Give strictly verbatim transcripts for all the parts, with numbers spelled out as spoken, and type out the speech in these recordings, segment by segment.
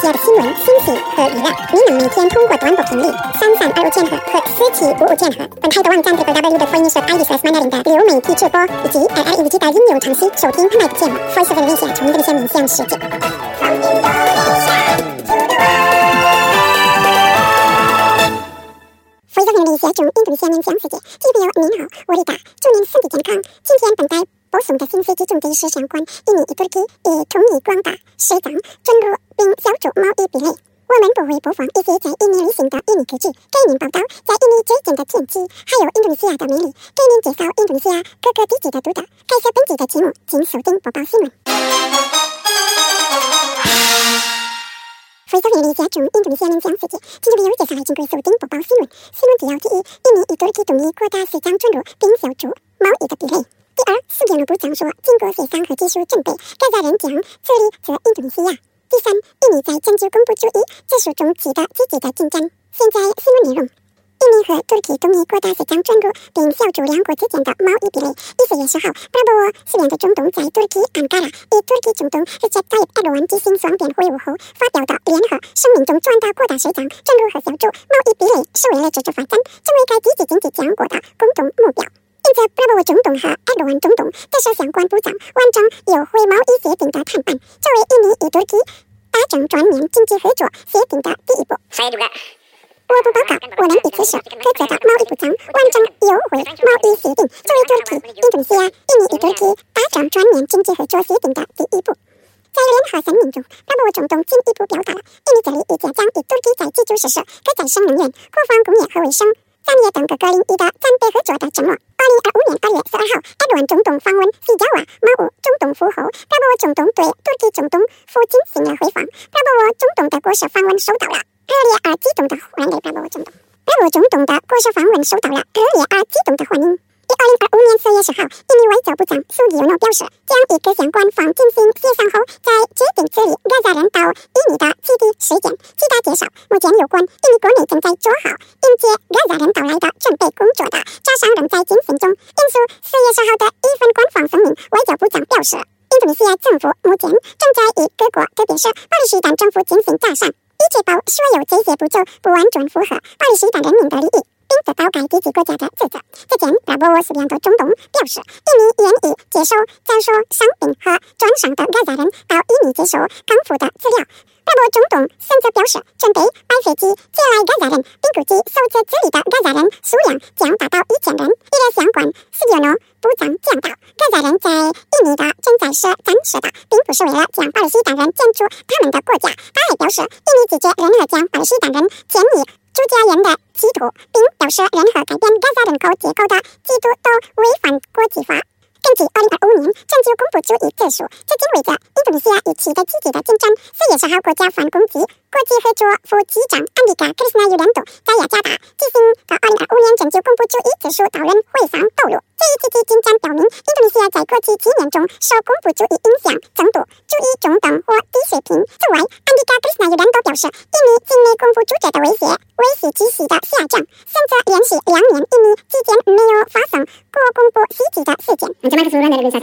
西亚的新闻、信息和娱乐，你能每天通过短波频率三三二五千赫和四七五五千赫，本台的网站 double-u double-u double-u 的 Foreign News I D slash Mandarin 的流媒体直播，以及 at I E V G 的音游长息收听海外的节目 ，Voice of Indonesia 从印度尼西亚面向世界。Voice of Indonesia 从印度尼西亚面向世界，听众朋友您好，我丽达，祝您身体健康。今天本台播送的信息集中的是相关印尼土耳其与中尼广大市长准入并消除贸易壁垒。我们不会播放一些在印尼旅行的印尼歌曲，给您报道在印尼最近的天气，还有印度尼西亚的魅力，给您介绍印度尼西亚各个地区的独特。感谢本期的节目，请收听播报新闻。Voice of Indonesia 从印度尼西亚面向世界，听众朋友接下来请各位收听播报新闻。新闻主要第一，印尼与土耳其中尼扩大市场准入并消除贸易的壁垒。第二，苏联部长说，经过协商和技术准备，加沙人将撤离至印度尼西亚。第三，印尼在全球公布主义指数中取得积极的进展。现在新闻内容。印尼和土耳其中尼扩大市场准入并消除两国之间的贸易壁垒。一月十号，巴布沃斯联的总统在土耳其安卡拉与土耳其总统 Recep Tayyip Erdogan 进行双边会晤后发表的联合声明中，传达扩大市场准入和消除贸易壁垒是为了支持发展，成为该积极经济强国的共同目标。因此，巴布沃总统和埃尔多安总统这是相关部长完成优惠贸易协定的谈判，作为印尼与土耳其达成全面经济合作协定的第一步。我不报告，我们一次是各国的贸易部长完成优惠贸易协定，作为土耳其、印度尼西亚、印尼与土耳其达成全面经济合作协定的第一步。在联合声明中，巴布沃总统进一步表达了印尼这里意见将与土耳其在基础设施、可再生能源、国防工业和卫生产业等各个领域的战备合作的承诺。二零二五年二月十二号，埃尔多安总统访问西加瓦马武总统府后，巴布沃总统对土耳其总统府进行了回访。巴布沃总统的国事访问受到了热烈而激动的欢迎。巴布沃总统，巴布沃总统的国事访问受到了热烈而激动的欢迎。于二零二五年四月十号，印尼外交部长苏吉尤诺表示，将与各相关方进行协商后，再决定处理加沙人到印尼的基地事件。据他介绍，目前有关印尼国内正在做好迎接加沙人到来的准备工作的磋商仍在进行中。引述四月十号的一份官方声明，外交部长表示，印度尼西亚政府目前正在与各国，特别是巴勒斯坦政府进行磋商，以确保所有这些步骤不完全符合巴勒斯坦人民的利益，并得到该地区国家的支持。之前，巴布沃斯联的总统表示，印尼愿意接受销售伤病和转伤的加沙人到印尼接受康复的治疗。巴布沃总统甚至表示，准备派飞机接来加沙人，并估计受此治理的加沙人数量将达到一千人。一个相关斯蒂诺部长讲到，加沙人在印尼的存在是真实的，并不是为了将巴勒斯坦人赶出他们的国家。他还表示，印尼拒绝任何将巴勒斯坦人迁移朱家人的企图，并表示任何改变加沙人口结构的企图都违反国际法。根据二零二五年全球公布主义指数，至今为止，印度尼西亚已取得积极的进展。四月十号，国家反攻击国际合作副机长安迪卡·克里斯纳尤连多在雅加达进行的二零二五年全球公布主义指数讨论会上透露，这一积极进展表明，印度尼西亚在过去七年中受公布主义影响程度处于中等或低水平。此外，安迪卡·克里斯纳尤连多表示，印尼境内公布主义的威胁维持继续的下降，甚至连续两年印尼期间没有发生过公布袭击的事件。二零二四年中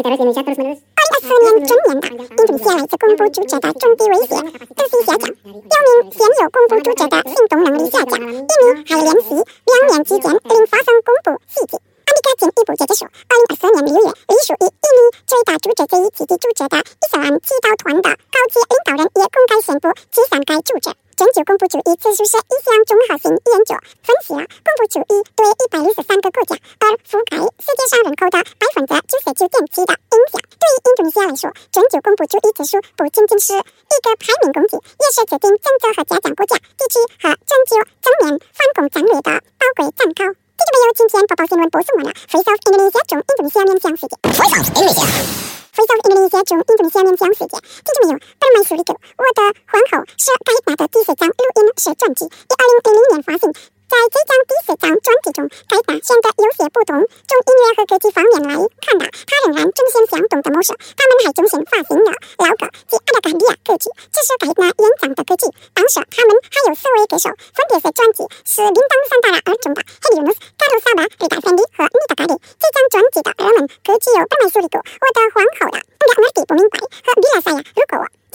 年的印度尼西亚来自公布主义的中低威胁持续下降，表明现有公布主义的行动能力下降。印尼还连续两年期间零发生公布袭击。安迪卡进一步解释说，二零二四年六月，隶属于印尼最大组织之一基地组织的伊斯兰祈祷团的高级领导人也公开宣布解散该组织。全球公布主义指数是一项综合性研究，分析了公布主义对一百六十三个国家而覆盖世界上人口的百分之九十九点七的影响。对于印度尼西亚来说，全球公布主义指数不仅仅是一个排名工具，也是制定政策和加强国家、地区和全球正面反攻战略的宝贵参考。听众朋友，今天播报新闻播送完了。Voice of Indonesia 从印度尼西亚面向世界。Voice of Indonesia。Voice of Indonesia 从印度尼西亚面向世界。听众朋友，本来说的我的皇后是该拿的第四张录音是专辑，于二零零零年发行。在这张第四张专辑中，该大显得有些不同。从音乐和科技方面来看的，它仍然遵循相同的模式。他们还重新发行了老歌及阿拉卡利亚歌曲，这是该拿演唱的歌曲。当时他们还有四位歌手，分别是专辑是铃铛三大拉而中的 Helios、卡鲁萨巴、里达芬迪和尼达卡里。这张专辑的热门歌曲有本来说的我的皇后的。不明白和比拉赛亚，如果我今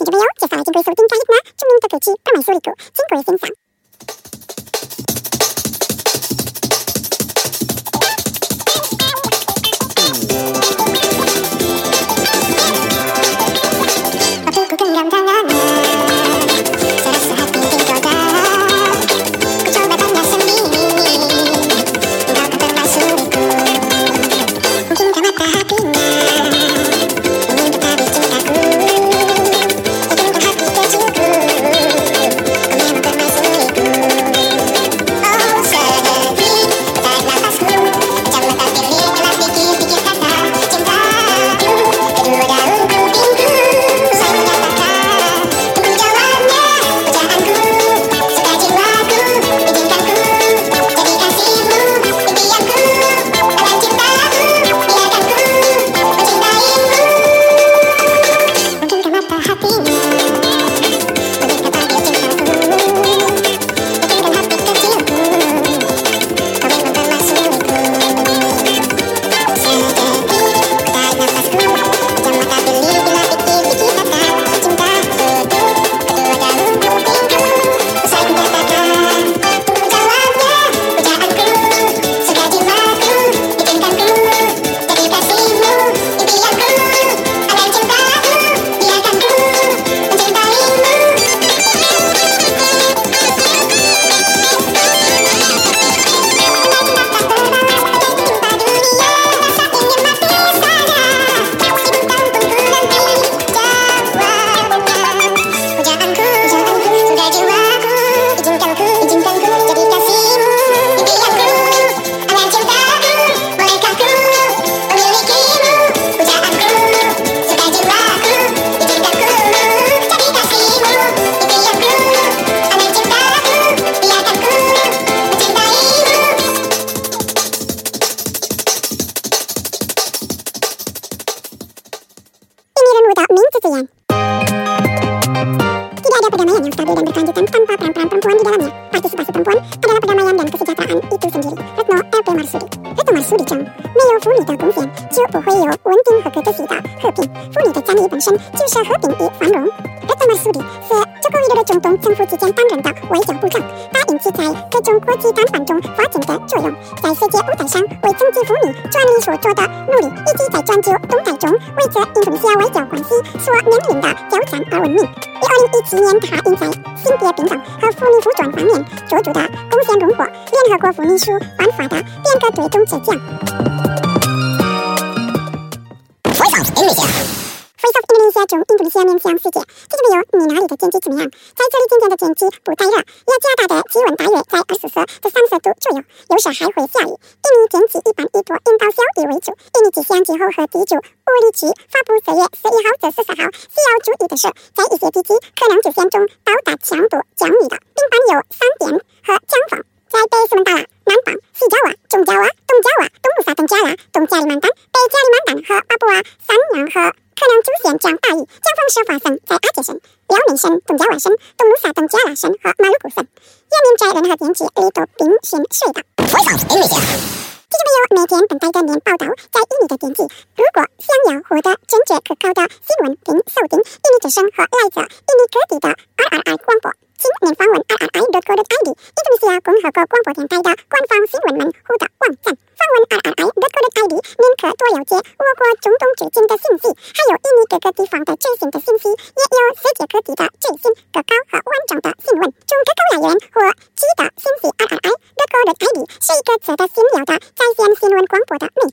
听众朋友，接下来请各位收听嘉义那著名的歌曲《白马苏里谷》，请各位欣赏。Tidak ada perdamaian yang stabil dan berkelanjutan tanpa peran-peran perempuan di dalamnya. Partisipasi perempuan adalah perdamaian dan kesejahteraan itu sendiri. Retno L P Marsudi。Retno Marsudi称，没有妇女的贡献，就不会有稳定和可持续的和平。妇女的参与本身就是和平与繁荣。Retno Marsudi是这个위的中东政府之间担任的外交部长，他引起在各种国际谈判中发展的作用，在世界舞台上为征集妇女专利所做的努力，以及在全球动态中为这印度尼西亚外交关系所面临的挑战而闻名。以二零一七年他因在性别平等和妇女服装方面做出的贡献荣获联合国妇女署颁发的变革对中之奖。Voice of Indonesia 中，印度尼西亚面向世界。听众朋友，你那里的天气怎么样？在这里今天的天气不太热，亚加达的气温大约在二十四到三十度左右，有时还会下雨。印尼天气一般以多云到小雨为主。印尼气象局和和地质物理局发布四月十一号至十四号需要注意的是，在一些地区可能出现中到达强度降雨的，并伴有闪电和强风。在北苏门答腊、南邦、西爪哇、中爪哇、东爪哇、东努沙登加拉、东加里曼丹、北加里曼丹和巴布亚三洋河可能出现降大雨，降风时发生在阿杰省、辽宁省、东爪哇省、东努沙登加拉省和马鲁古省。人民在任何天气里都必须睡的。听众朋友，每天等待的年报道，在印尼的天气。如果想要获得准确可靠的新闻，并收听印尼之声和来自印尼各地的 R R I 广播，请您访问 R R I dot co dot I D 印度尼西亚共和国广播电台的官方新闻门户的网站。访问 R R I dot co dot I D， 您可多了解我国中东最近的信息，还有印尼各个地方的最新的信息，也有世界各地的最新、可靠和完整的新闻。从可靠来源或记得信息 R R I dot co dot I D 是一个值得信赖的在线新闻广播的媒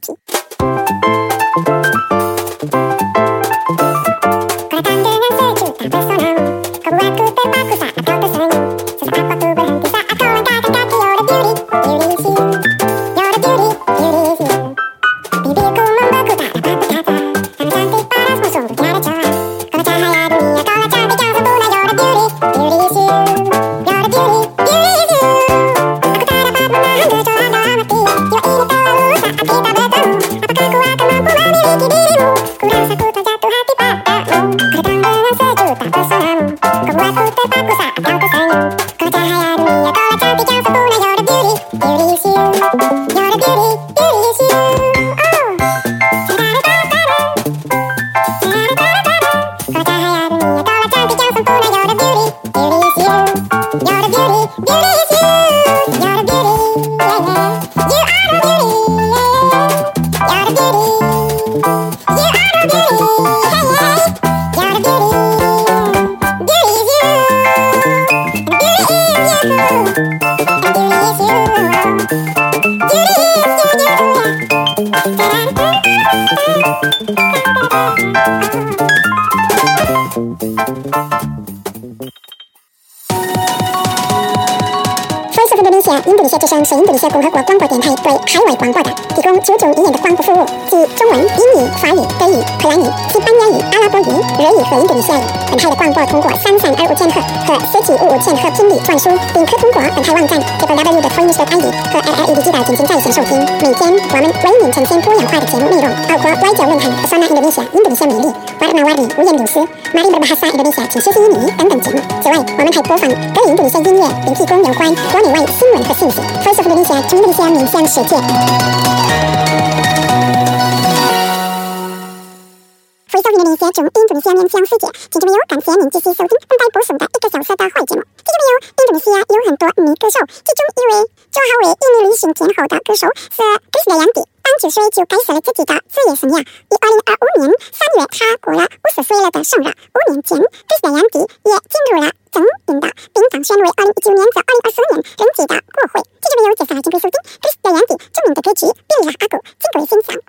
体。Kurasa Voice of Indonesia 印度尼西亚之声是印度尼西亚共和国广播电台对海外广播的提供九种语言的广播服务，即中文、英语、法语、德语、荷兰语、西班牙语、阿拉伯语、日语和印度尼西亚语。本台的广播通过三三二五千赫和四七五五千赫频率传输，并可通过本台网站 double-u double-u double-u 的 Voice I D 和 L L E D 机道进行在线收听。每天我们为您呈现多样化的节目内容，包括外交论坛、Pesona Indonesia 印度尼西亚魅力、Warna-Warni 五颜六色、Mari Berbahasa Indonesia 请学习英语等等节目。此外，我们还播放各印度尼西亚音乐，并提供有关国内外新闻和信息。Voice of Indonesia 从印度尼西亚面向世界。Voice of Indonesia 从印度尼西亚面向世界。听众朋友，感谢您继续收听本台播送的一个小时的坏节目。听众朋友，印度尼西亚有很多女歌手，其中一位做好为印尼旅行天后的歌手是 Krisdayanti。当九岁就开始了自己的职业生涯。于二零二五年三月，她过了五十岁了的生日。五年前 ，Krisdayanti 也进入了正印的，并当选为二零一九年至二零二四年任期的国会。听众朋友，接下来请收听 Krisdayanti 著名的歌曲《Pilihlah Aku》，请各位欣赏。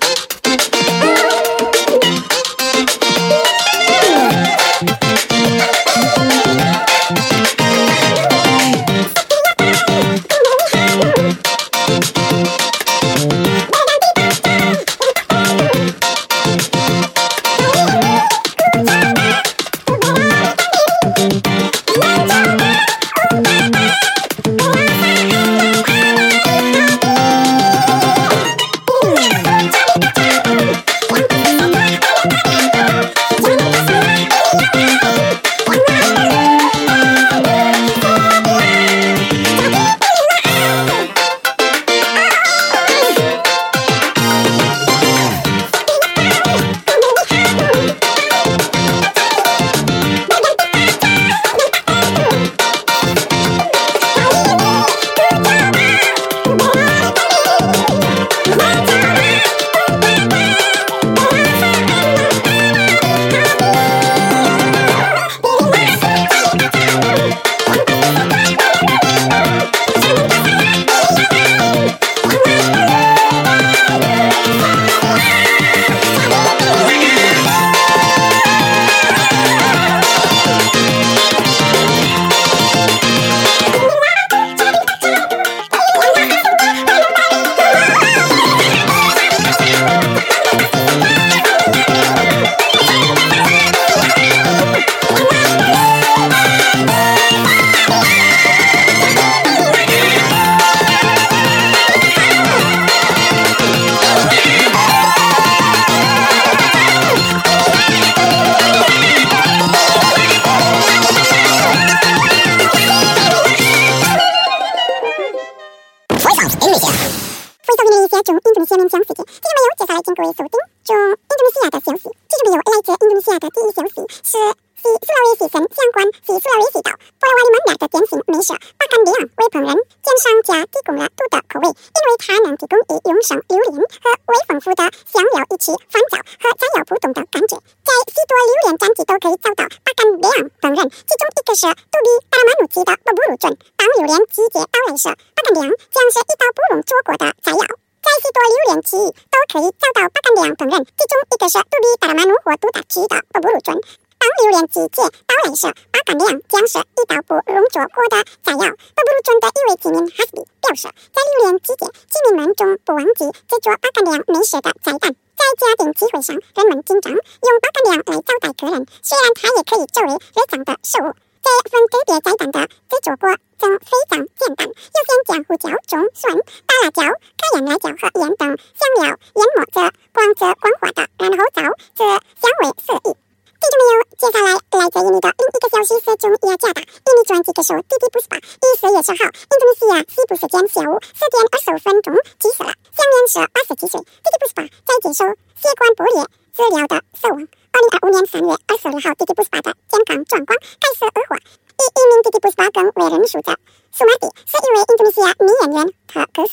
从印度尼西亚面向世界。听众朋友，接下来请各位收听从印度尼西亚的消息。听众朋友，来自印度尼西亚的第一消息是西苏拉威西省相关西苏拉威西岛波拉瓦里曼亚的典型美食巴干里昂为烹饪煎商家提供了独特口味，因为它能提供以永生榴莲和微丰富的香料一起翻炒和摘要不同的感觉。在许多榴莲专辑都可以找到巴干里昂烹饪，其中一个是杜比达拉马努奇的布布鲁准。当榴莲季节到来时，巴干里昂将是一道不容错过的菜肴。在许多榴莲区域都可以找到巴干里昂烹饪，其中一个是杜比达拉马努或杜达区的布布鲁准。当榴莲季节到来时，巴干里昂将是一道不容错过的菜肴。布布鲁准的一位居民哈斯比表示，在榴莲季节，居民们总不忘记制作巴干里昂美食的菜单。在家庭聚会上，人们经常用巴干里昂来招待客人，虽然它也可以作为日常的食物。这份特别菜单的制作过程非常简单，优先将胡椒、葱、蒜、大辣椒、开洋辣椒和盐等香料研磨着光泽光滑的，然后照着香味示意。听众朋友，接下来来自印尼的另一个消息是从雅加达，印尼专辑歌手 Titiek Puspa 于十月十号，印度尼西亚西部时间下午四点二十五分钟去世了，享年是八十七岁。Titiek Puspa 在接受血管破裂治疗的死亡。二零二五年三月二十六号 ，Titiek Puspa 的健康状况开始恶化。以一名 Titiek Puspa 更为人熟知。苏玛蒂是一位印度尼西亚女演员和歌手。Titiek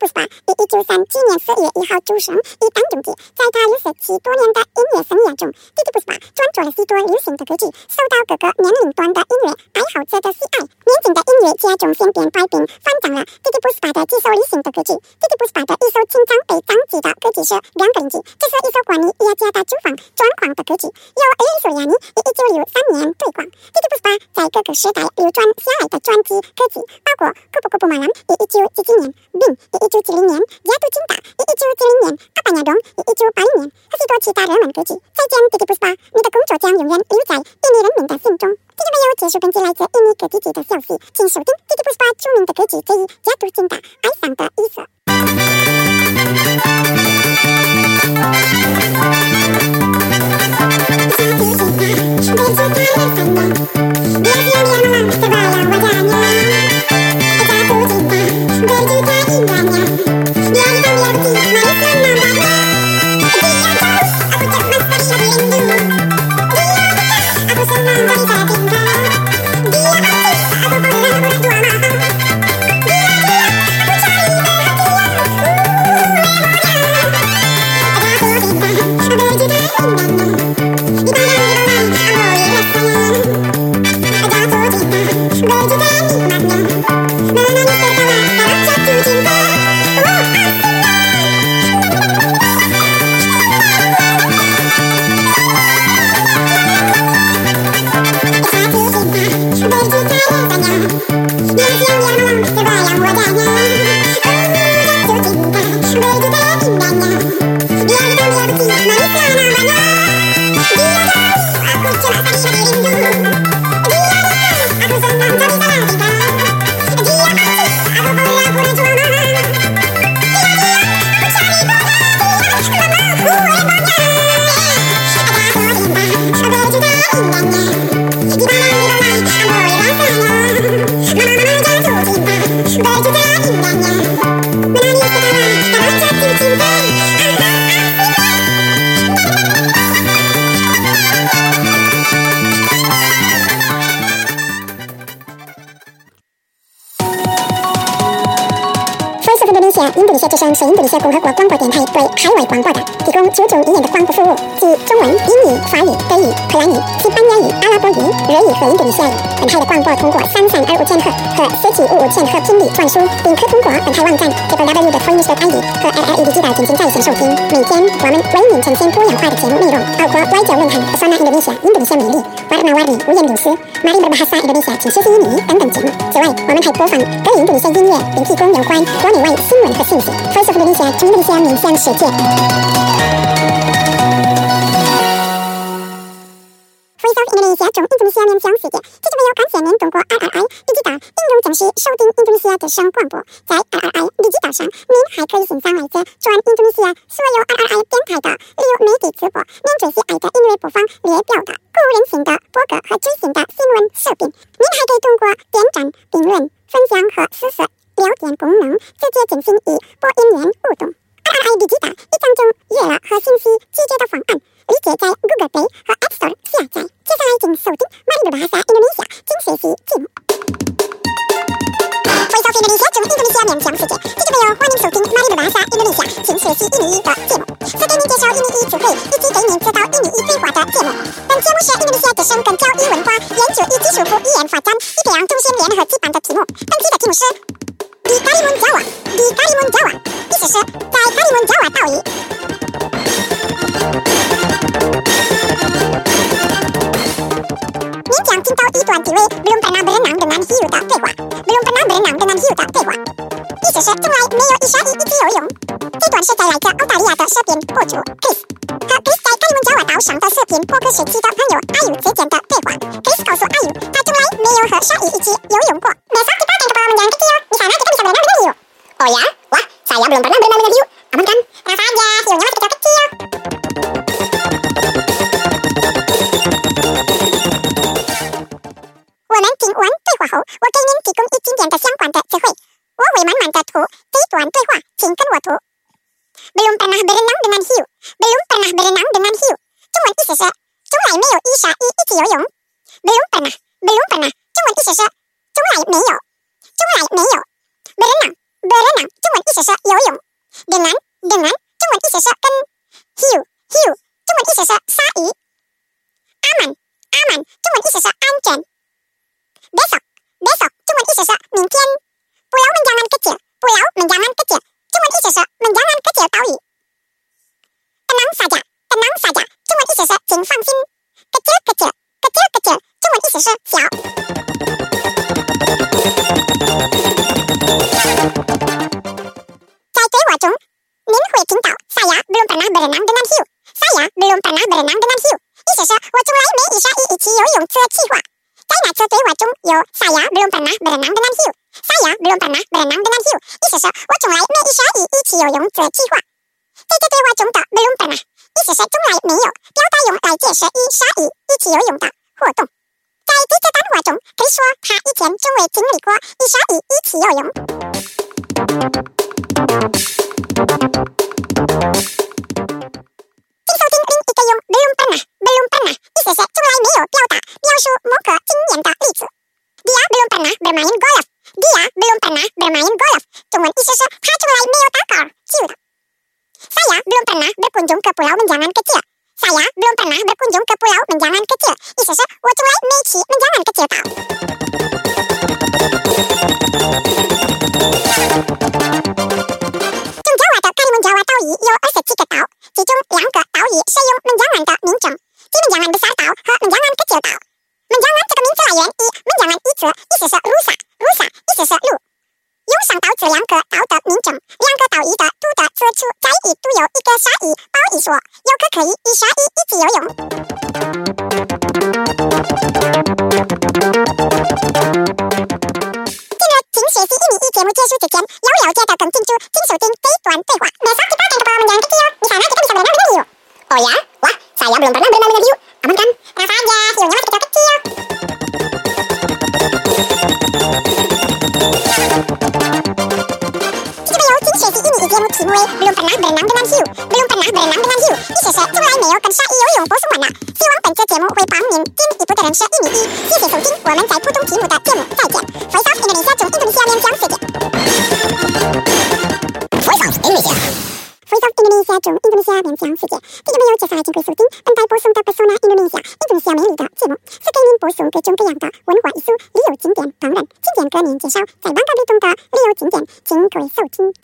布斯巴于一九三九年四月一号出生于丹东地，在他六十七多年的音乐生涯中，弟弟布斯巴创作了许多流行的歌曲，受到各个年龄段的音乐爱好者的喜爱。年轻的音乐家中先变百病，翻唱了弟弟布斯巴的几首流行的歌曲。弟弟布斯巴的一首经常被掌记的歌曲是《两个人机》，这是一首关于雅家的住房状况的歌曲，由艾瑞索利亚尼于一九六三年推广。弟弟布斯巴在各个时代流传下来的专辑歌曲包括《库布库布马兰》于一九七七年，《病》于一九七零年，《亚杜金达》于一九七零年，《阿巴亚东》于一九八零年，和许多其他热门歌曲。再见，弟弟布斯巴，你的工作将永远留在印尼人民的心中。这就没有结束根据来自印尼各地区的消息，请收听弟弟布斯巴著名的歌曲之一《亚杜金达》，哀伤的意思。印度尼西亚之声是印度尼西亚共和国广播电台对海外广播的提供九种语言的广播服务，即中文、英语、法语、德语、荷兰语、西班牙语、阿拉伯语、日语和印度尼西亚语。本台的广播通过三三二五千赫和四七五五千赫频率传输，并可通过本台网站 w w w dot voice dot I D 和 L L E D 机台进行在线收听。每天我们为您呈现多样化的节目内容，包括外交论坛、Pesona Indonesia、印度尼西亚美丽、Warna-Warni、五颜六色、Mari Berbahasa Indonesia 请学习印尼等等节目。此外，我们还播放各印度尼西亚音乐，并提供有关国内外新闻和信息。Voice of Indonesia，从印度尼西亚面向世界。Voice of Indonesia 从印度尼西亚面向世界。这就没有感谢您通过 R R I Digital 应用程序收听印度尼西亚之声广播。在 R R I Digital 上，您还可以欣赏来自全印度尼西亚所有 R R I 电台的流媒体直播，免费喜爱的音乐播放列表的个人性的播客和最新的新闻视频。您还可以通过点赞、评论、分享和实时聊天功能直接进行与播音员互动。R R I Digital 一张中娱乐和信息集结的方案，立即在 Google Play 和 App Store 下载。接下来请收听 Mari Berbahasa Indonesia， 请学习节目。Voice of Indonesia 从印度尼西亚面向世界。这就没有欢迎收听 Mari Berbahasa Indonesia， 请学习印尼语的节目，是给您介绍印尼语词汇以及给您指导印尼语对话的节目。本节目是印度尼西亚之声跟教育文化研究与技术部语言发展与培养中心联合举办的题目。本期的题目是di Karimun Jawa， di Karimun Jawa， 意思是在卡里mun Jawa岛屿。您将听到一段题为 belum pernah berenang dengan hiu 的对话 ，belum pernah berenang dengan hiu 的对话，意思是从来没有与鲨鱼一起游泳。这段是在来自澳大利亚的视频博主 Chris 和 Chris 在卡里mun Jawa岛上的视频博客时期的朋友阿宇之间的对话。Chris 告诉阿宇，他从来没有和鲨鱼一起游泳过。Besok kita akan ke kolam renang kecil, di sana kita bisa berenang dengan hiu. Oh ya? Wah, saya belum pernah berenang dengan hiu. Aman kan? Tenang saja, hiunya masih kecil-kecil. 我们听完对话后，我给您提供一经典的相关的词汇。我会慢慢的读这一段对话，请跟我读。Belum pernah berenang dengan hiu. Belum pernah berenang dengan hiu. 中文意思是从来没有与鲨鱼一起游泳。Belum pernah, belum pernah. 中文意思是从来没有，从来没有。berenang berenang 中文意思是游泳 dengan dengan 中文意思是跟 hiu hiu 中文意思是鲨鱼 aman aman 中文意思是安全 besok besok 中文意思是明天 pulau menjangan kecil pulau menjangan kecil 中文意思是 menjangan kecil 岛屿 tenang saja tenang saja 中文意思是请放心 kecil kecil kecil kecil 中文意思是小在对话中您会听到 saya belum pernah berenang dengan hiu saya belum pernah berenang dengan hiu 意思是我从来没与鲨鱼一起游泳这计划在那次对话中有 saya belum pernah berenang dengan hiu saya belum pernah berenang dengan hiu 意思是我从来没与鲨鱼一起游泳这计划在这对话中的 belum pernah 意思是从来没有表达用来解释与鲨鱼一起游泳的活动在这些谈话中可以说他以前从未经历过与鲨鱼一起游泳请收听另一个用 belum pernah belum pernah 意思是从来没有表达描述某个经验的例子 dia belum pernah bermain golf dia belum pernah bermain golf 中文意思是他从来没有打高尔夫球的 saya belum pernah berkunjung ke pulau menjangan kecil saya belum pernah berkunjung ke pulau menjangan kecil 意思是我从来没去 menjangan kecil 岛中爪哇的卡里蒙爪哇岛屿有二十七个岛其中两个岛屿使用 menjangan 的名称即 menjangan besar 岛和 menjangan kecil 岛 menjangan 这个名词来源于 menjangan 一词意思是 rusa rusa 意思是路用上岛这两个岛的名称两个岛屿的都的此处在于都有一个鲨鱼包一说游客可以与鲨鱼一起游泳进入请学习英语一节目结束之前要了解的更清楚请收听这一段对话 besok kita akan ke pulau menjangan kecil di sana kita bisa berenang dengan hiu oh ya wah saya belum pernah berenang dengan hiu aman kan rasa aja hiunya masih kecil-kecil学习英语节目题目为 belum pernah berenang dengan hiu belum pernah berenang dengan hiu 意思是从来没有跟鲨鱼游泳播送完了希望本次节目会帮您进一步的认识英语一谢谢收听我们在普通题目的节目再见 Voice of Indonesia 中印度尼西亚面讲世界 Voice of Indonesia Voice of Indonesia 中印度尼西亚面讲世界听众朋友接下来请贵收听本台播送的 Persona Indonesia 印度尼西亚美丽的节目是给您播送各种各样的文化艺术旅游景点当然景点个人介绍在邦加旅中的旅游景点请各位收听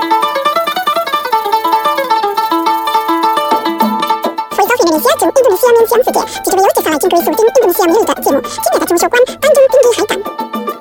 Voice of Indonesia 中印度尼西亚面讲世界听众朋友接下来请各位收听印度尼西亚美丽的节目今天的中首关丹中丁迪海胆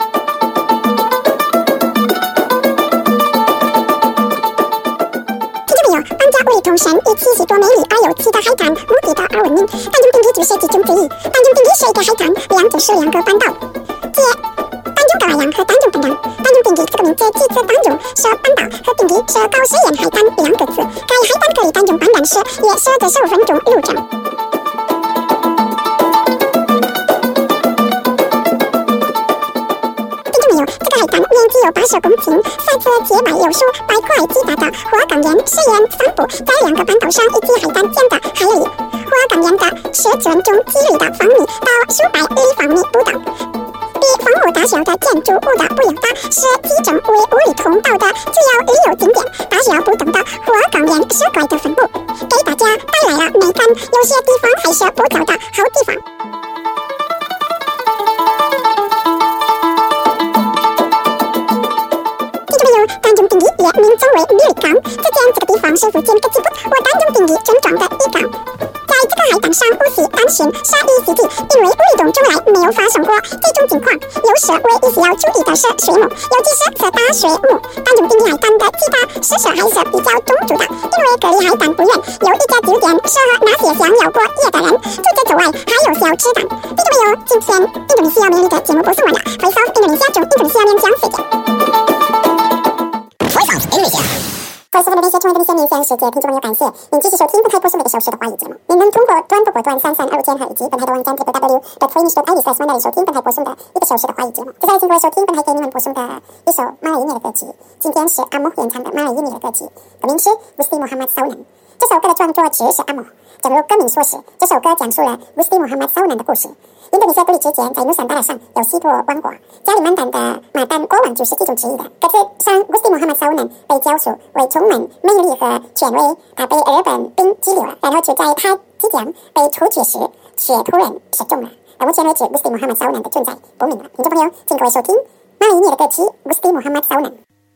邦加为同神以七十多美丽而有趣的海滩目的的而闻名丹中丁迪就是其中之一丹中丁迪是一个海滩两就是两个半岛即丹中高海洋和丹中本洋丹中丁迪这个名字即指丹中是半岛和丁迪是高水岩海滩两个字该海滩隔离丹中半岛时约十至十五分钟路程这个海滩面积有八十公顷，赛次洁白有数，百块巨大的花岗岩石岩散布在两个半岛上以及海滩间的海里。花岗岩的石层中积累的方米到数百立方米不等，比房屋大小的建筑物的不要大，是集中为五里通道的主要旅游景点。大小不等的花岗岩石块的分布，给大家带来了美感，有些地方还是不错的好地方。丹中丁迪也名称为米里港，只见这个地方是福建各吉布或丹中丁迪症状的一港。在这个海滩上不时担心鲨鱼袭击，因为无里洞从来没有发生过这种情况。有时唯一需要注意的是水母，尤其是此大水母。丹中丁迪海滩的其他设施还是比较充足的，因为隔离海滩不远有一家酒店，适合那些想要过夜的人。除此之外，还有小吃档。听众朋友，今天印度尼西亚美丽的节目播送完了，回收印度尼西亚中印度尼西亚面讲世界。Voice of Indonesia Voice of Indonesia 中印度尼西亚面向世界听众朋友感谢您继续收听本台播送每个小时的华语节目您能通过端播果断三三二五键和以及本台的网站 double-u double-u double-u dot voice dot i d slash 那里收听本台播送的一个小时的华语节目接下来请各位收听本台给你们播送的一首马来音乐的歌曲今天是阿莫演唱的马来音乐的歌曲歌名是 Gusti Muhammad Saunan 这首歌的创作者是阿莫。正如歌名所示，这首歌讲述了 Gusti Muhammad Saunan 的故事。印度尼西亚独立之前，在努桑达拉上有西陀王国，加里曼丹的马丹国王就是其中之一的。歌词上 Gusti Muhammad Saunan 被教授为充满魅力和权威，他被日本兵激流了，然后就在他即将被处决时，却突然失踪了。到目前为止 ，Gusti Muhammad Saunan 的存在不明了。听众朋友，请各位收听马伊涅的歌曲 Gusti Muhammad Saunan。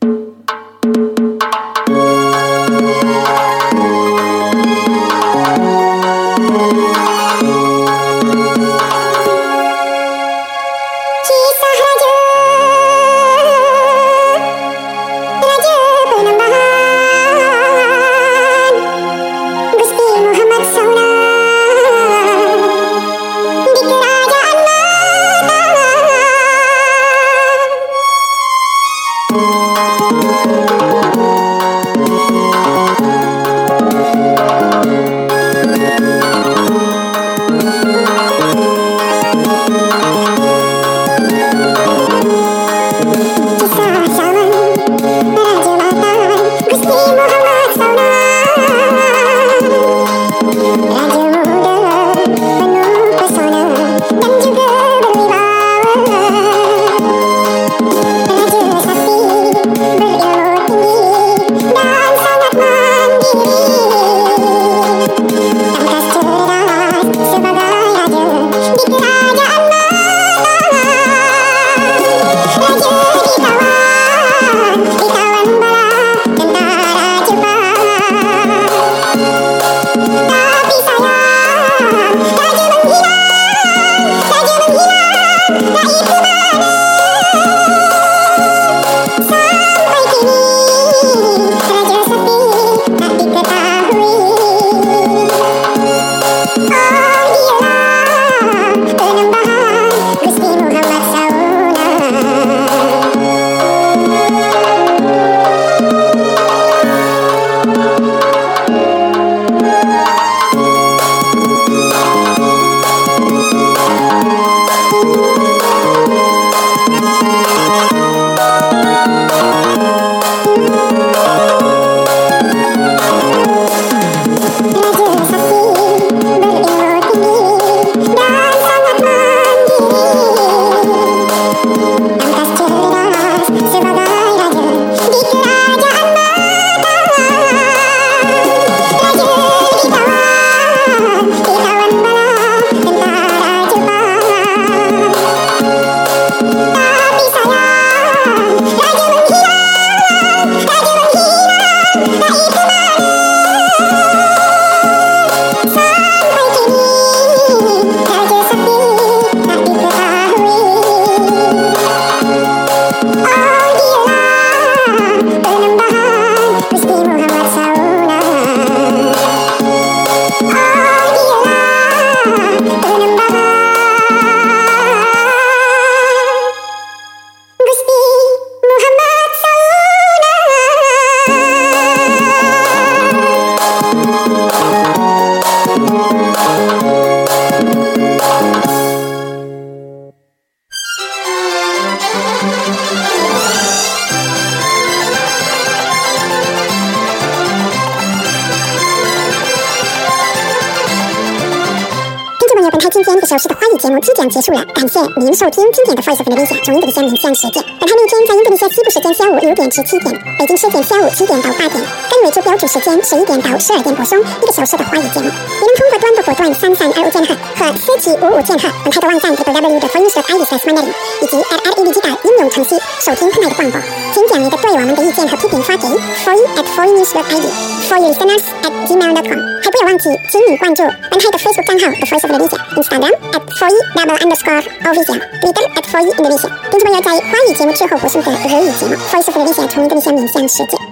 今天一个小时的华语节目即将结束了，感谢您收听今天的 Voice of Indonesia 从印度尼西亚冥想世界。本台每天在印度尼西亚西部时间下午六点至七点，北京时间下午七点到八点，该位置标注时间十一点到十二点播送一个小时的华语节目。你能通过短波波段三三二五键号和四七五五键号，本台的网站 double-u double-u double-u 的 voice dot i d slash mandarin 以及 at L E D 应用程序收听本台的广播。请将你的对我们的意见和批评发给 four at fournews dot i d for your listeners at gmail dot com。还不要忘记，请你关注本台的 Facebook 账号 The Voice of Indonesia、Instagram at four double underscore official、Twitter at four Indonesia。听众朋友在华语节目之后播送的日语节目 Voice of Indonesia 从印度尼西亚冥想世界。